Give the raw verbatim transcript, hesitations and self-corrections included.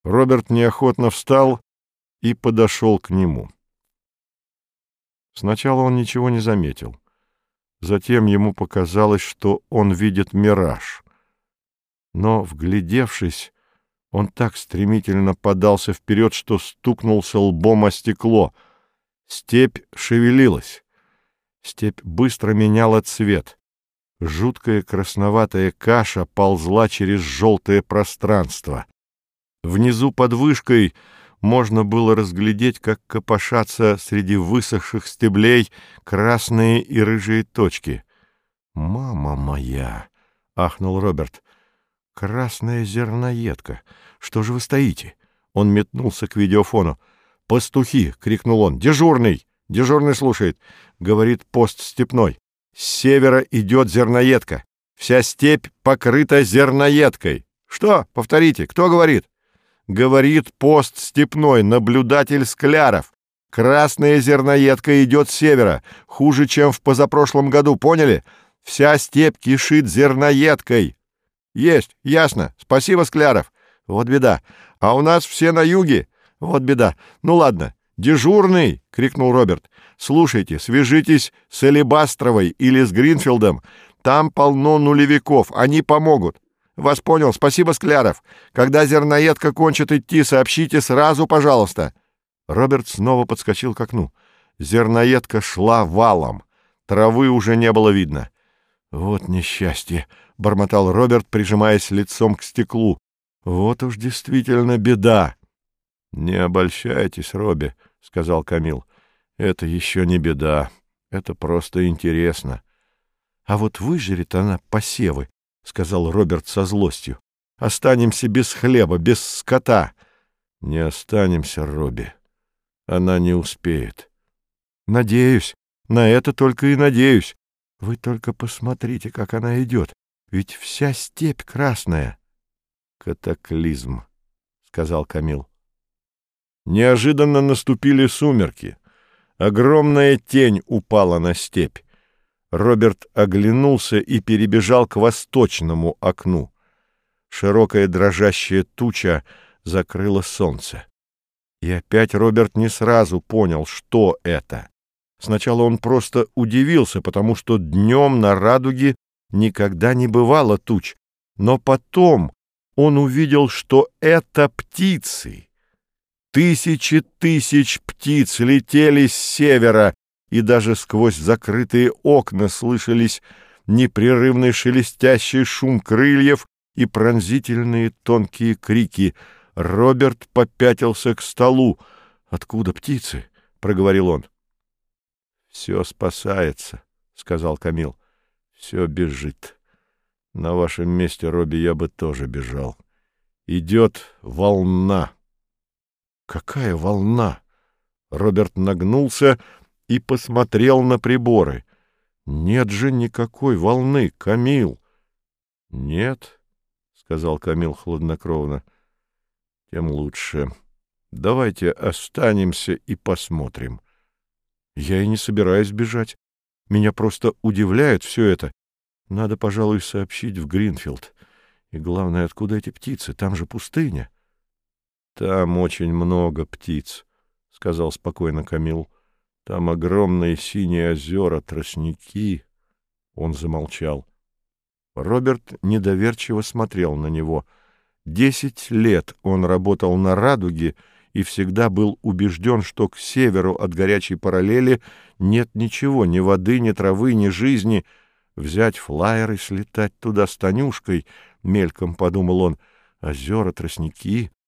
Роберт неохотно встал и подошел к нему. Сначала он ничего не заметил. Затем ему показалось, что он видит мираж. Но, вглядевшись, он так стремительно подался вперед, что стукнулся лбом о стекло. Степь шевелилась. Степь быстро меняла цвет. Жуткая красноватая каша ползла через желтое пространство. Внизу под вышкой можно было разглядеть, как копошатся среди высохших стеблей красные и рыжие точки. «Мама моя!» — ахнул Роберт. «Красная зерноедка! Что же вы стоите?» Он метнулся к видеофону. «Пастухи!» — крикнул он. «Дежурный! Дежурный слушает!» — говорит пост степной. «С севера идет зерноедка! Вся степь покрыта зерноедкой!» «Что? Повторите! Кто говорит?» «Говорит пост степной, наблюдатель Скляров. Красная зерноедка идет с севера, хуже, чем в позапрошлом году, поняли? Вся степь кишит зерноедкой». «Есть, ясно. Спасибо, Скляров. Вот беда. А у нас все на юге. Вот беда. Ну ладно. Дежурный!» — крикнул Роберт. «Слушайте, свяжитесь с Алебастровой или с Гринфилдом. Там полно нулевиков. Они помогут. Вас понял. Спасибо, Скляров. Когда зерноедка кончит идти, сообщите сразу, пожалуйста». Роберт снова подскочил к окну. Зерноедка шла валом. Травы уже не было видно. «Вот несчастье!» — бормотал Роберт, прижимаясь лицом к стеклу. «Вот уж действительно беда!» «Не обольщайтесь, Робби», — сказал Камил. «Это еще не беда. Это просто интересно». «А вот выжрет она посевы», — сказал Роберт со злостью. «Останемся без хлеба, без скота». «Не останемся, Робби. Она не успеет». «Надеюсь. На это только и надеюсь. Вы только посмотрите, как она идет. Ведь вся степь красная». «Катаклизм», — сказал Камил. Неожиданно наступили сумерки. Огромная тень упала на степь. Роберт оглянулся и перебежал к восточному окну. Широкая дрожащая туча закрыла солнце. И опять Роберт не сразу понял, что это. Сначала он просто удивился, потому что днем на радуге никогда не бывало туч. Но потом он увидел, что это птицы. Тысячи тысяч птиц летели с севера, и даже сквозь закрытые окна слышались непрерывный шелестящий шум крыльев и пронзительные тонкие крики. Роберт попятился к столу. «Откуда птицы?» — проговорил он. «Все спасается», — сказал Камил. «Все бежит. На вашем месте, Робби, я бы тоже бежал. Идет волна». «Какая волна?» Роберт нагнулся и посмотрел на приборы. «Нет же никакой волны, Камил!» «Нет», — сказал Камил хладнокровно, — «тем лучше. Давайте останемся и посмотрим». «Я и не собираюсь бежать. Меня просто удивляет все это. Надо, пожалуй, сообщить в Гринфилд. И главное, откуда эти птицы? Там же пустыня». «Там очень много птиц», — сказал спокойно Камил. «Там огромные синие озера, тростники». Он замолчал. Роберт недоверчиво смотрел на него. Десять лет он работал на «Радуге» и всегда был убежден, что к северу от горячей параллели нет ничего, ни воды, ни травы, ни жизни. Взять флайер и слетать туда с Танюшкой, мельком подумал он, озера, тростники.